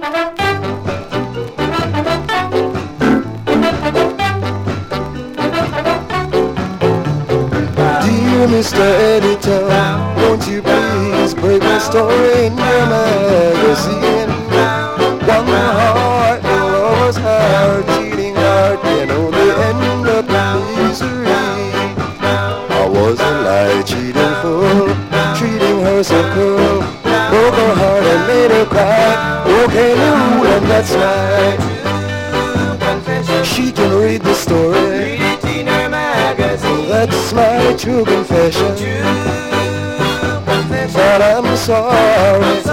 Dear Mr. Editor, won't you please break my story in your magazine? One heart, the lover's heart, cheating heart, you know they end up in misery. I was a lie, cheating fool, treating her so cruel, broke her heart and made her cry. Okay, you, and that's right. She can read the story. That's my true confession. But I'm sorry,